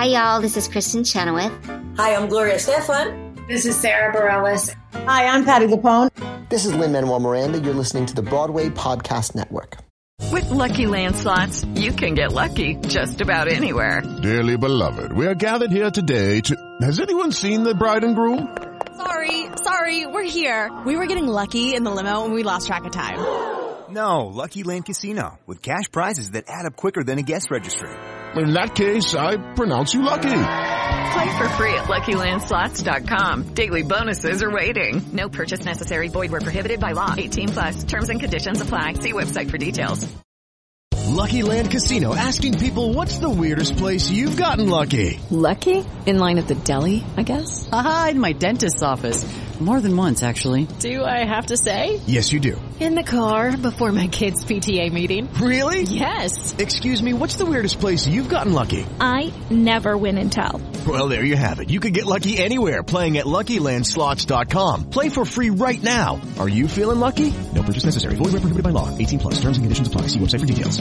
Hi, y'all. This is Kristen Chenoweth. Hi, I'm Gloria Stefan. This is Sarah Bareilles. Hi, I'm Patti LuPone. This is Lin-Manuel Miranda. You're listening to the Broadway Podcast Network. With Lucky Land Slots, you can get lucky just about anywhere. Dearly beloved, we are gathered here today to... Has anyone seen the bride and groom? Sorry, we're here. We were getting lucky in the limo and we lost track of time. No, Lucky Land Casino, with cash prizes that add up quicker than a guest registry. In that case, I pronounce you lucky. Play for free at LuckyLandSlots.com. Daily bonuses are waiting. No purchase necessary. Void where prohibited by law. 18+. Terms and conditions apply. See website for details. Lucky Land Casino, asking people, what's the weirdest place you've gotten lucky? Lucky? In line at the deli, I guess? Aha, in my dentist's office. More than once, actually. Do I have to say? Yes, you do. In the car before my kids' PTA meeting. Really? Yes. Excuse me, what's the weirdest place you've gotten lucky? I never win and tell. Well, there you have it. You can get lucky anywhere, playing at LuckyLandSlots.com. Play for free right now. Are you feeling lucky? No purchase necessary. Void where prohibited by law. 18+. Terms and conditions apply. See website for details.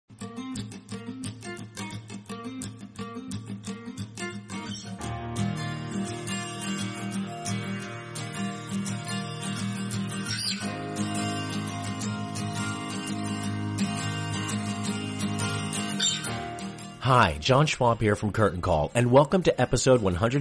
Hi, John Schwab here from Curtain Call, and welcome to episode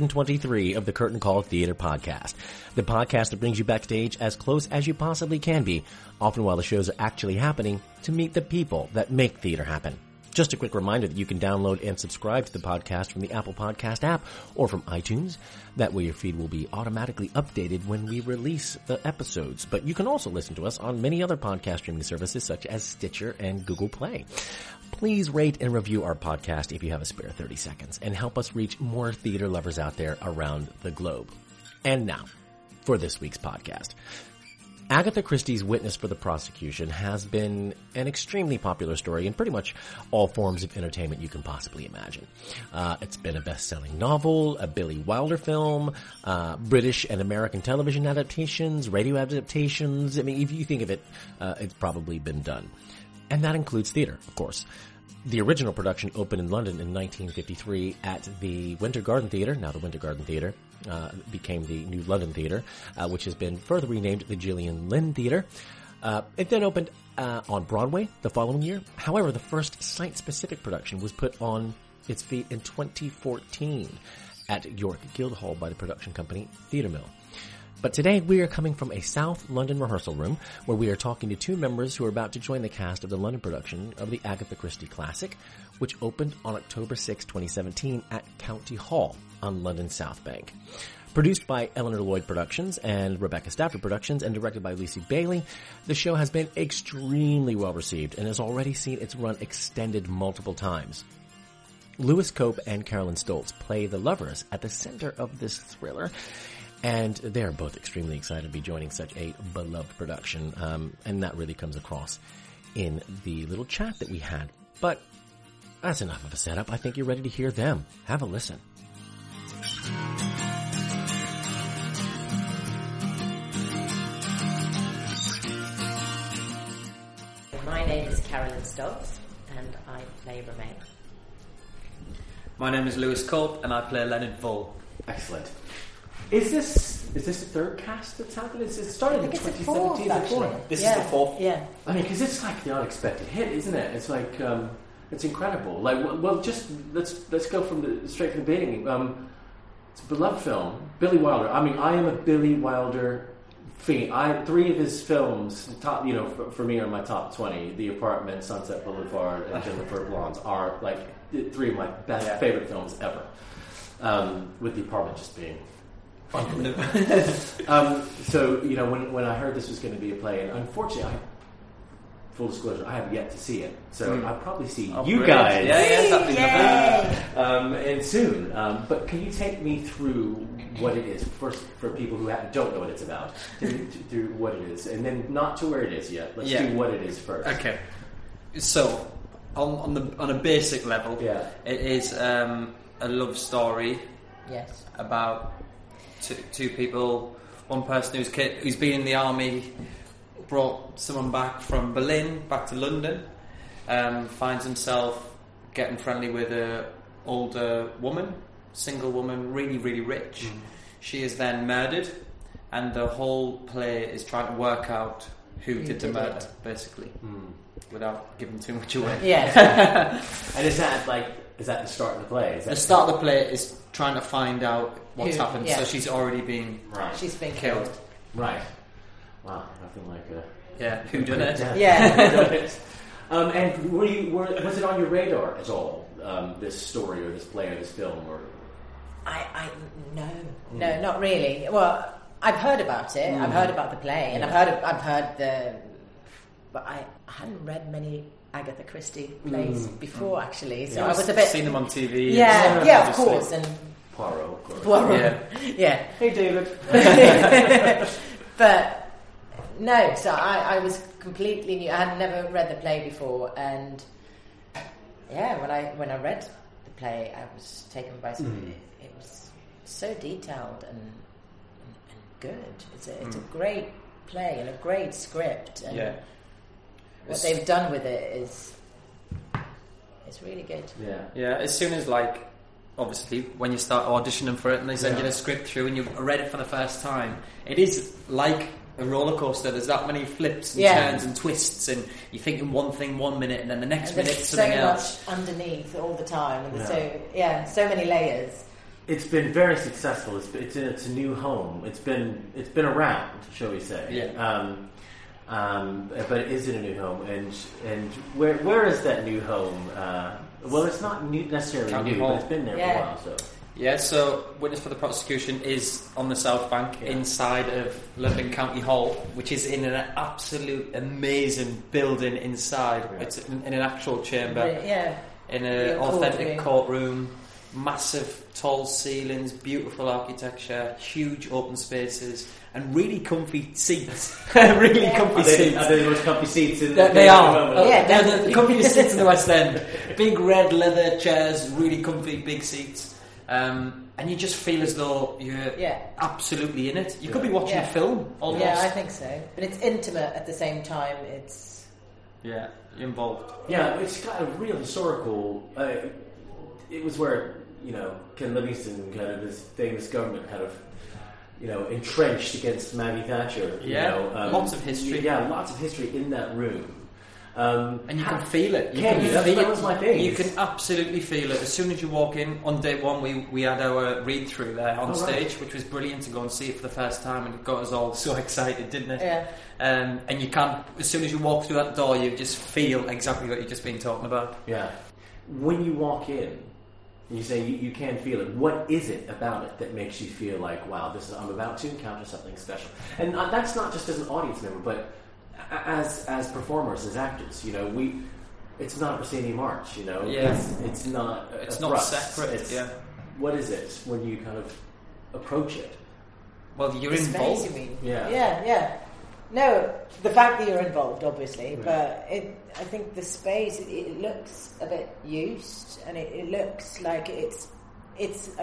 123 of the Curtain Call Theater Podcast, the podcast that brings you backstage as close as you possibly can be, often while the shows are actually happening, to meet the people that make theater happen. Just a quick reminder that you can download and subscribe to the podcast from the Apple Podcast app or from iTunes. That way your feed will be automatically updated when we release the episodes. But you can also listen to us on many other podcast streaming services such as Stitcher and Google Play. Please rate and review our podcast if you have a spare 30 seconds and help us reach more theater lovers out there around the globe. And now, for this week's podcast. Agatha Christie's Witness for the Prosecution has been an extremely popular story in pretty much all forms of entertainment you can possibly imagine. It's been a best-selling novel, a Billy Wilder film, British and American television adaptations, radio adaptations. I mean, if you think of it, it's probably been done. And that includes theater, of course. The original production opened in London in 1953 at the Winter Garden Theatre, now the Winter Garden Theatre, became the New London Theatre, which has been further renamed the Gillian Lynne Theatre. It then opened on Broadway the following year. However, the first site-specific production was put on its feet in 2014 at York Guildhall by the production company Theatre Mill. But today we are coming from a South London rehearsal room where we are talking to two members who are about to join the cast of the London production of the Agatha Christie classic, which opened on October 6, 2017 at County Hall on London's South Bank. Produced by Eleanor Lloyd Productions and Rebecca Stafford Productions and directed by Lucy Bailey, the show has been extremely well received and has already seen its run extended multiple times. Lewis Cope and Carolyn Stoltz play the lovers at the center of this thriller, and they are both extremely excited to be joining such a beloved production, and that really comes across in the little chat that we had. But that's enough of a setup. I think you're ready to hear them. Have a listen. My name is Carolyn Stoltz, and I play Romaine. My name is Lewis Cope, and I play Leonard Vole. Excellent. Is this the third cast that's happened? It started in 2017. This is the fourth. Yeah. I mean, because it's like the unexpected hit, isn't it? It's like it's incredible. Like, well, just let's go straight from the beginning. It's a beloved film, Billy Wilder. I mean, I am a Billy Wilder fiend. 3 of his films, top, for me, are my top 20. The Apartment, Sunset Boulevard, and Jennifer Blondes are like 3 of my best favorite films ever. With The Apartment just being unbelievable. So when I heard this was going to be a play, and unfortunately, full disclosure, I have yet to see it, so I'll probably see you guys. And soon. But can you take me through what it is first for people who don't know what it's about? Through what it is, and then not to where it is yet. Let's do what it is first. Okay. So on a basic level, it is a love story. Yes. About two people. One person who's been in the army, brought someone back from Berlin back to London, finds himself getting friendly with a older woman, single woman, really, really rich. She is then murdered, and the whole play is trying to work out who did the murder, basically, without giving too much away. Yeah. And is that the start of the play? The start of the play is trying to find out what's Who- happened. yeah. So she's already been She's been killed. Right. Wow, nothing like a... Yeah, who done it? Yeah. And was it on your radar at all, this story or this play or this film? Or No, not really. Well, I've heard about it. I've heard about the play, and I've heard but I hadn't read many Agatha Christie plays before, actually. So I was a bit seen them on TV. Yeah, of course, and Poirot, of course. Poirot. Yeah. Hey, David. But no, so I was completely new. I had never read the play before, and yeah, when I read the play, I was taken by something. It was so detailed and good. It's a great play and a great script, and what they've done with it is really good. Yeah. As soon as obviously when you start auditioning for it and they send you the script through and you've read it for the first time, it is like a roller coaster. There's that many flips and turns and twists, and you're thinking one thing 1 minute and then the next minute something else. So much underneath all the time, and there's so many layers. It's been very successful. It's in its new home. It's been around, shall we say? Yeah. But it is in a new home, and where is that new home? Well, it's not necessarily County new, Hall. but it's been there for a while. So yeah, so Witness for the Prosecution is on the South Bank, inside of London County Hall, which is in an absolute amazing building inside. Yeah. It's in an actual chamber, in an Real authentic courtroom. Massive tall ceilings, beautiful architecture, huge open spaces, and really comfy seats. Really comfy seats. Are they the most comfy seats in They are. Yeah, the comfiest seats in the West End. Big red leather chairs, really comfy, big seats. And you just feel as though you're absolutely in it. You could be watching a film, almost. Yeah, I think so. But it's intimate at the same time. It's... Yeah, you're involved. Yeah, it's got a real historical... it was where, Ken Livingstone, kind of this famous government kind of, entrenched against Maggie Thatcher. Lots of history. Yeah, lots of history in that room. And you can feel it. That was my thing. You can absolutely feel it. As soon as you walk in, on day one we had our read-through there on stage, which was brilliant to go and see it for the first time, and it got us all so excited, didn't it? Yeah. And you can, as soon as you walk through that door, you just feel exactly what you've just been talking about. Yeah. When you walk in, you say you can feel it. What is it about it that makes you feel like, wow, I'm about to encounter something special? And that's not just as an audience member, but as performers, as actors. It's not a proscenium arch. It's not. It's not separate. What is it when you kind of approach it? Well, you're the involved. Space, you mean? Yeah. No, the fact that you're involved, obviously, but I think the space, it looks a bit used, and it looks like it is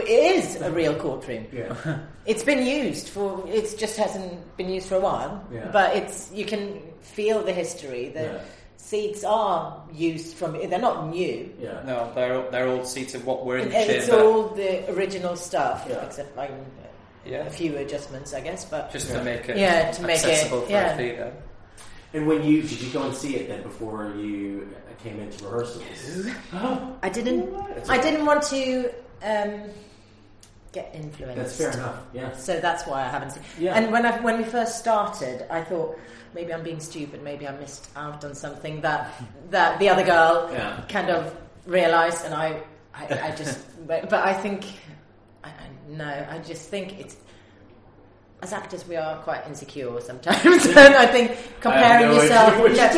a real courtroom. Yeah. It's been used it just hasn't been used for a while, but you can feel the history. The seats are used they're not new. Yeah. No, they're old seats of what we're in the And chamber. it's all the original stuff, except a few adjustments, I guess, but just to make it accessible for a theatre. And did you go and see it then before you came into rehearsals? I didn't want to get influenced. That's fair enough. Yeah. So that's why I haven't seen. Yeah. And when we first started, I thought maybe I'm being stupid. Maybe I missed out on something that the other girl kind of realised, and I just. But I think. I just think it's. As actors, we are quite insecure sometimes, and I think comparing yourself,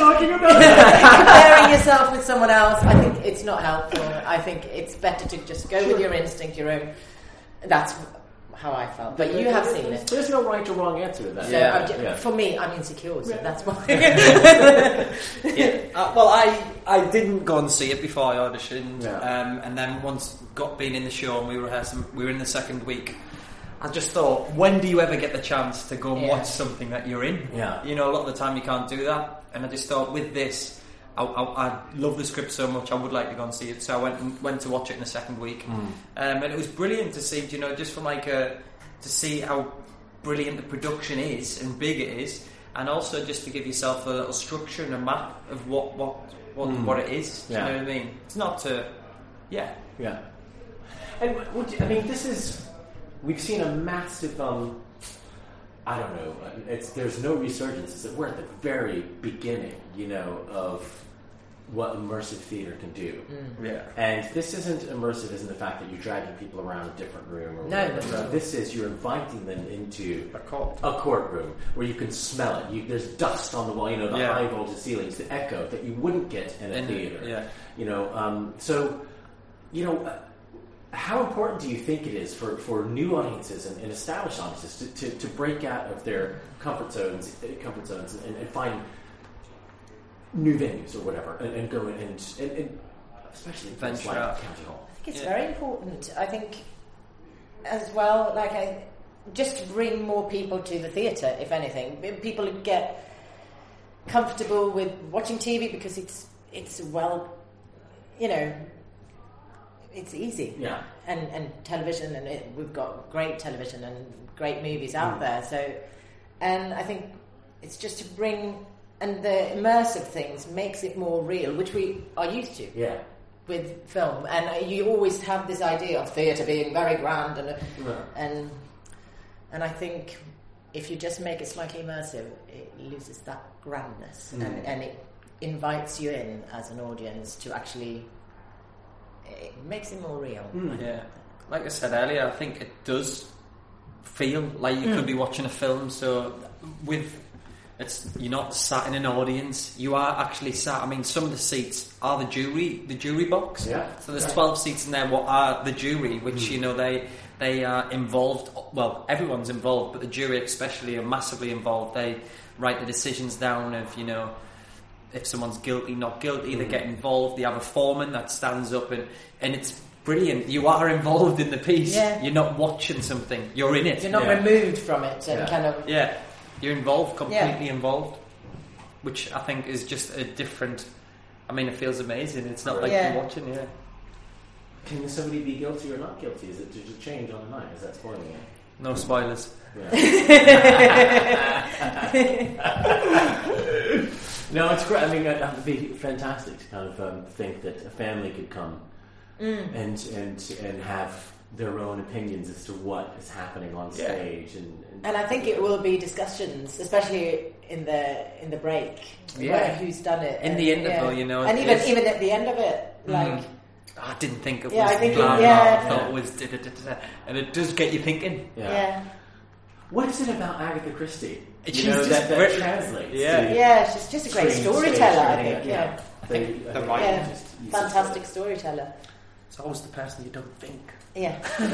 comparing yourself with someone else, I think it's not helpful. I think it's better to just go with your instinct, your own. That's how I felt. But you have seen it. There's no right or wrong answer to that. So for me, I'm insecure, so that's why. Well, I didn't go and see it before I auditioned, and then once being in the show and we were in the second week. I just thought, when do you ever get the chance to go and watch something that you're in? Yeah. A lot of the time you can't do that. And I just thought, with this, I love the script so much. I would like to go and see it, so I went to watch it in the second week, and it was brilliant to see. You know, just from to see how brilliant the production is and big it is, and also just to give yourself a little structure and a map of what it is. Do you know what I mean? It's not to, yeah. And this is, we've seen a massive. I don't know. There's no resurgence. We're at the very beginning, of what immersive theater can do. Yeah. And this isn't immersive in the fact that you're dragging people around a different room. Or No. This is you're inviting them into a courtroom where you can smell it. There's dust on the wall. The high voltage ceilings, the echo that you wouldn't get in a theater. How important do you think it is for new audiences and established audiences to break out of their comfort zones and find new venues or whatever and go and especially venture out County Hall? I think it's very important. I think as well, just to bring more people to the theatre, if anything. People get comfortable with watching TV because it's it's easy. Yeah. And television, and we've got great television and great movies out there. So, and I think it's just to bring, and the immersive things makes it more real, which we are used to. Yeah. With film, and you always have this idea of theatre being very grand, and I think if you just make it slightly immersive, it loses that grandness, and it invites you in as an audience to actually. It makes it more real. Yeah, like I said earlier, I think it does feel like you could be watching a film. So you're not sat in an audience. You are actually sat. I mean, some of the seats are the jury box. Yeah. So there's 12 seats in there. What are the jury? Which they are involved. Well, everyone's involved, but the jury especially are massively involved. They write the decisions down of if someone's guilty, not guilty, they get involved. They have a foreman that stands up and it's brilliant. You are involved in the piece. Yeah. You're not watching something. You're in it. You're not removed from it and kind of... Yeah. You're involved, completely involved, which I think is just a different... I mean, it feels amazing. It's not like you're watching, Can somebody be guilty or not guilty? Is it to change on the night? Is that spoiling it? No spoilers. No, it's great. I mean, it would be fantastic to kind of think that a family could come and have their own opinions as to what is happening on stage, and I think it will be discussions, especially in the break, who's done it in the interval, and even at the end of it, I didn't think it was I think blah, I thought it was and it does get you thinking. What is it about Agatha Christie? That translates. She's just a great storyteller. I think. Fantastic storyteller. It's always the person you don't think. Yeah.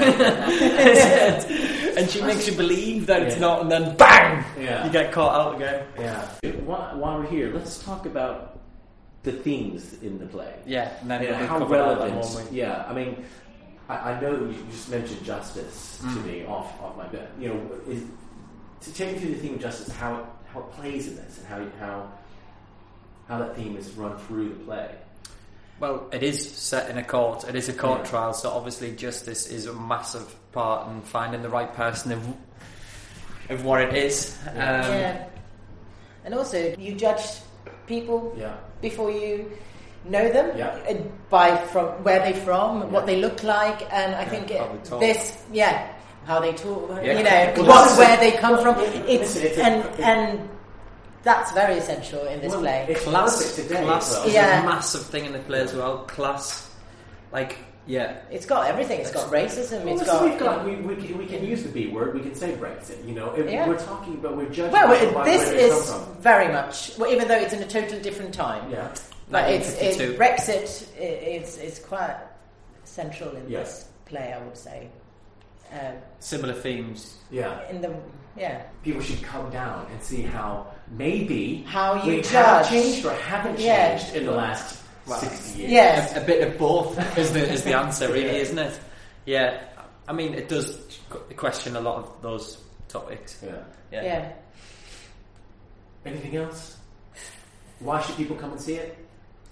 And she makes you believe that it's not, and then bang, you get caught out again. Yeah. While we're here, let's talk about the themes in the play. Yeah, and then how relevant. I mean, I know you just mentioned justice to me off my bed. To take me through the theme of justice, how it plays in this, and how that theme is run through the play. Well, it is set in a court. It is a court trial, so obviously justice is a massive part in finding the right person of what it is. And also, you judge people before you know them from where they're from, what they look like, and I think how they talk, where they come from. And that's very essential in this play. Class is a massive thing in the play as well. Class, it's got everything. It's got racism. We can use the B word. We can say Brexit. We're talking about we're judging. Well, this is very much, even though it's in a totally different time. Yeah, but it's Brexit. It's quite central in this play, I would say. Similar themes. People should come down and see how maybe we have changed or haven't changed in the last 60 years. Yes. A bit of both is the answer, really, isn't it? Yeah. I mean, it does question a lot of those topics. Yeah. Anything else? Why should people come and see it?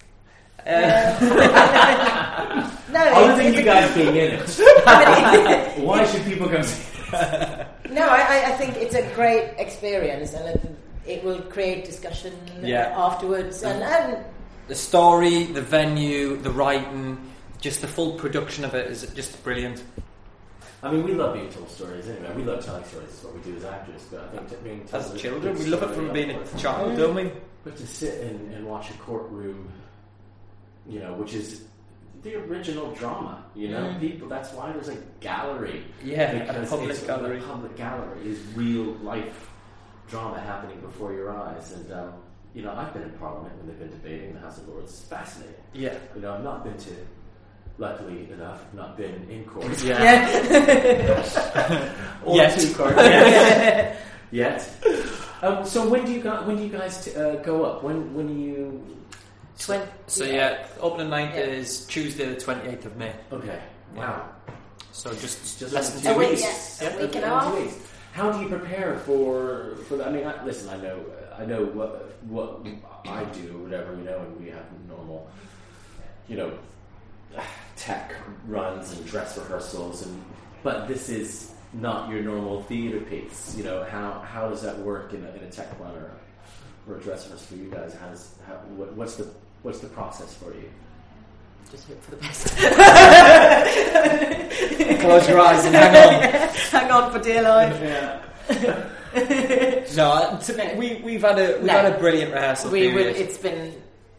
No, other than you guys being in it, why should people come see it? No, I think it's a great experience, and it will create discussion afterwards. And the story, the venue, the writing, just the full production of it is just brilliant. I mean, we love being told stories anyway. We love telling stories. It's what we do as actors. But I think being told as children, we love it from being a child, don't we? But to sit and watch a courtroom, you know, which is the original drama, you know, people. That's why there's a gallery. Yeah, a public gallery. A public gallery is real life drama happening before your eyes. And you know, I've been in Parliament when they've been debating in the House of Lords. It's fascinating. Yeah, you know, I've not been to. Luckily enough, not been in court. Yeah. Or to court. Yet. So when do you guys go up? When do you? Opening night is Tuesday the 28th of May. Okay. Wow. So just less than 2 weeks. Yes, a week and a half. How do you prepare for that? I mean, listen. I know what I do or whatever, you know, and we have normal, you know, tech runs and dress rehearsals, but this is not your normal theatre piece. You know, how does that work in a tech run or a dress rehearsal for you guys? What's the process for you? Just hope for the best. Close your eyes and hang on. Hang on for dear life. Yeah. No, we've had a brilliant rehearsal period. It's been.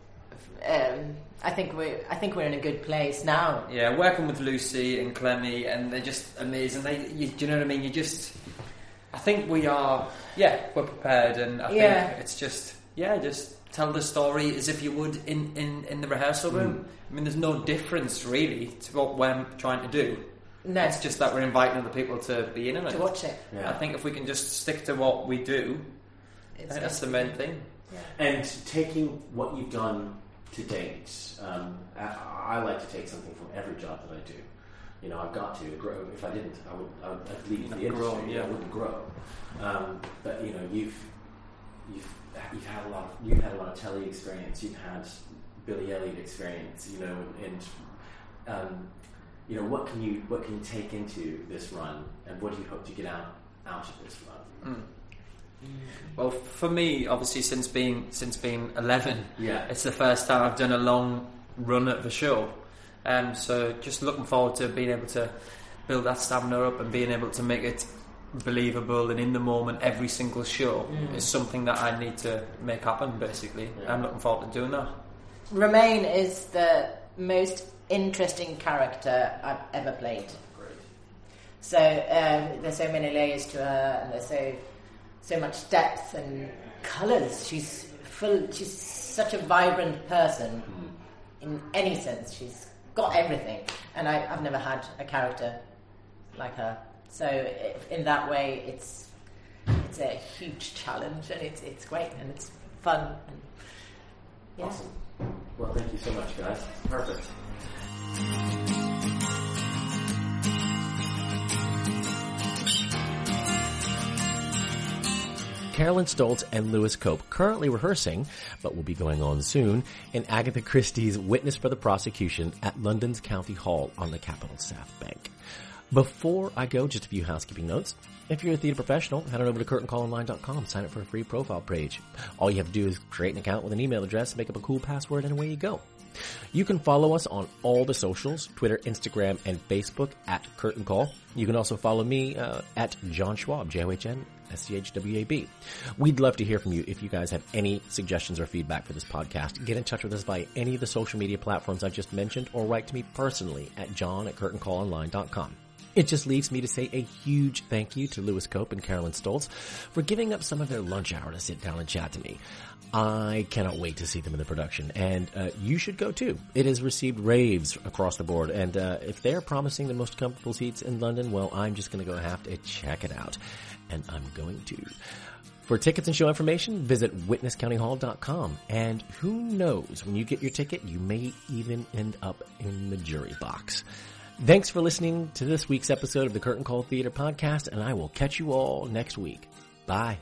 I think we're in a good place now. Yeah, working with Lucy and Clemmy, and they're just amazing. Do you know what I mean? I think we are. Yeah, we're prepared, and I think it's just tell the story as if you would in the rehearsal room. I mean, there's no difference really to what we're trying to do. No, it's just that we're inviting other people to be in it, to watch it. Yeah. I think if we can just stick to what we do, that's the main thing. Yeah. And taking what you've done to date, I like to take something from every job that I do. You know, I've got to grow. If I didn't, I'd leave the industry. I wouldn't grow. But you know, you've had a lot of telly experience. You've had Billy Elliot experience. You know, and you know, what can you take into this run, and what do you hope to get out of this run? Well, for me, obviously, since being 11, it's the first time I've done a long run at the show. So just looking forward to being able to build that stamina up and being able to make it believable and in the moment every single show is something that I need to make happen, basically. I'm looking forward to doing that. Romaine is the most interesting character I've ever played. Great. So there's so many layers to her, and there's so much depth and colours. She's such a vibrant person in any sense. She's got everything, and I've never had a character like her. So in that way, it's a huge challenge, and it's great, and it's fun. And, Awesome. Well, thank you so much, guys. Perfect. Carolyn Stoltz and Lewis Cope currently rehearsing, but will be going on soon, in Agatha Christie's Witness for the Prosecution at London's County Hall on the Capital South Bank. Before I go, just a few housekeeping notes. If you're a theater professional, head on over to curtaincallonline.com, sign up for a free profile page. All you have to do is create an account with an email address, make up a cool password, and away you go. You can follow us on all the socials, Twitter, Instagram, and Facebook at Curtain Call. You can also follow me at John Schwab, JOHNSCHWAB. We'd love to hear from you if you guys have any suggestions or feedback for this podcast. Get in touch with us via any of the social media platforms I've just mentioned, or write to me personally at john@curtaincallonline.com. It just leaves me to say a huge thank you to Lewis Cope and Carolyn Stoltz for giving up some of their lunch hour to sit down and chat to me. I cannot wait to see them in the production, and you should go too. It has received raves across the board, and if they're promising the most comfortable seats in London, well, I'm just going to go have to check it out, and I'm going to. For tickets and show information, visit witnesscountyhall.com, and who knows, when you get your ticket, you may even end up in the jury box. Thanks for listening to this week's episode of the Curtain Call Theater Podcast, and I will catch you all next week. Bye.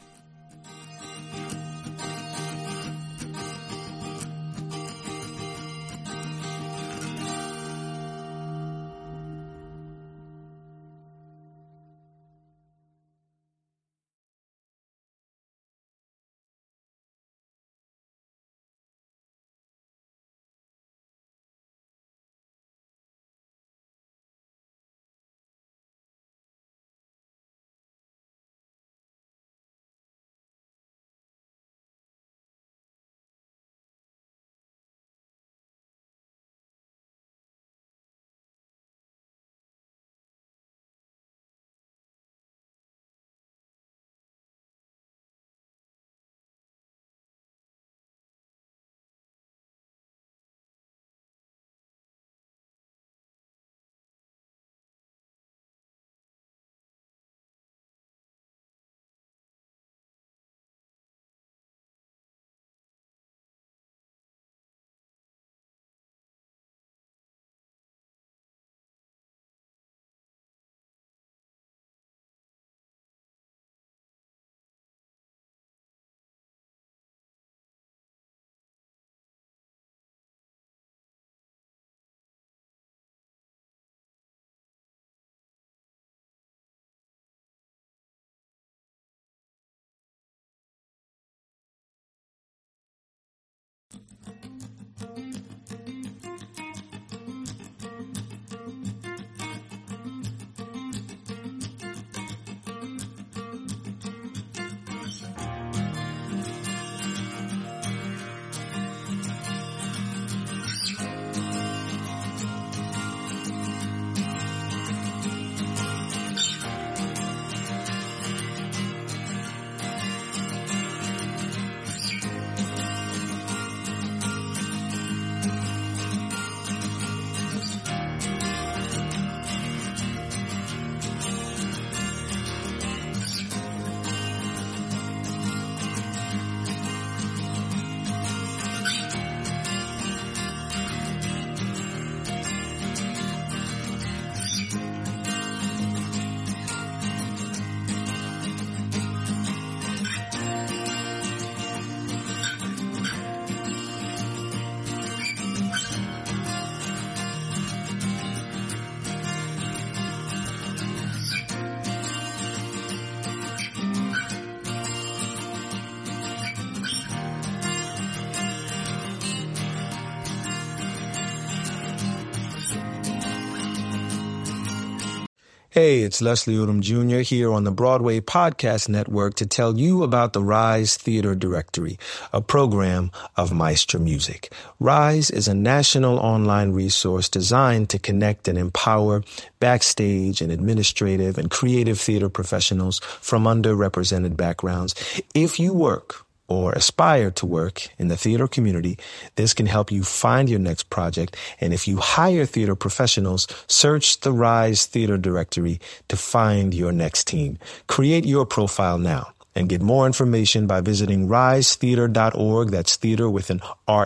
Hey, it's Leslie Odom Jr. here on the Broadway Podcast Network to tell you about the Rise Theater Directory, a program of Maestro Music. Rise is a national online resource designed to connect and empower backstage and administrative and creative theater professionals from underrepresented backgrounds. If you work or aspire to work in the theater community, this can help you find your next project. And if you hire theater professionals, search the Rise Theater Directory to find your next team. Create your profile now and get more information by visiting risetheater.org. That's theater with an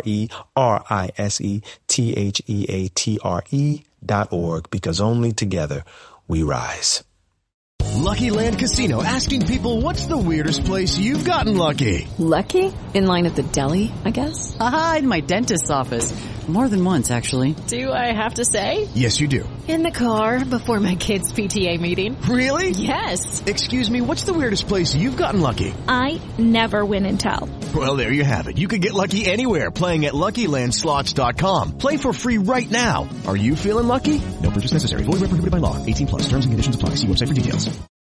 RERISETHEATRE.org, because only together we rise. Lucky Land Casino, asking people, what's the weirdest place you've gotten lucky? Lucky? In line at the deli, I guess? Aha, in my dentist's office. More than once, actually. Do I have to say? Yes, you do. In the car before my kids' PTA meeting. Really? Yes. Excuse me, what's the weirdest place you've gotten lucky? I never win and tell. Well, there you have it. You can get lucky anywhere, playing at LuckyLandSlots.com. Play for free right now. Are you feeling lucky? No purchase necessary. Void where prohibited by law. 18+. Terms and conditions apply. See website for details.